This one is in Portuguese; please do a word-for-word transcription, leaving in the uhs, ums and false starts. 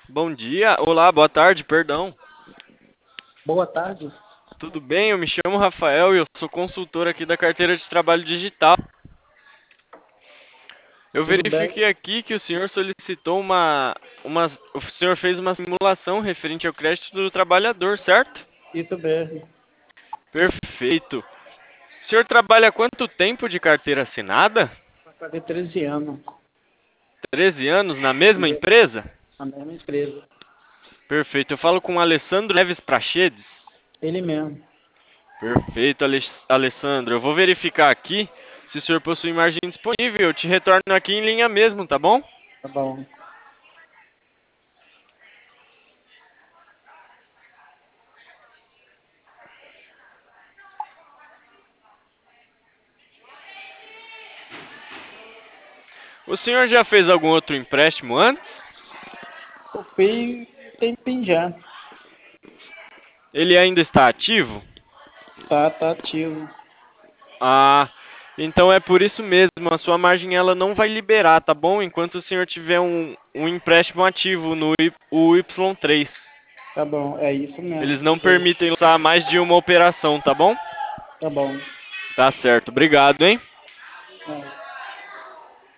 Bom dia, olá, boa tarde, perdão. Boa tarde. Tudo bem? Eu me chamo Rafael e eu sou consultor aqui da carteira de trabalho digital. Eu Tudo bem? verifiquei aqui que o senhor solicitou uma, uma, o senhor fez uma simulação referente ao crédito do trabalhador, certo? Isso mesmo. Perfeito. O senhor trabalha há quanto tempo de carteira assinada? Vai fazer treze anos. Treze anos na mesma E empresa? a mesma empresa. Perfeito. Eu falo com o Alessandro Neves Prachedes. Ele mesmo. Perfeito, Alex- Alessandro. Eu vou verificar aqui se o senhor possui margem disponível. Eu te retorno aqui em linha mesmo, tá bom? Tá bom. O senhor já fez algum outro empréstimo antes? O P I tem PIN já. Ele ainda está ativo? Tá, tá ativo. Ah, então é por isso mesmo. A sua margem ela não vai liberar, tá bom? Enquanto o senhor tiver um, um empréstimo ativo no Y- o Y três. Tá bom. É isso Eles mesmo. não permitem lançar mais de uma operação, tá bom? Tá bom. Tá certo. Obrigado, hein?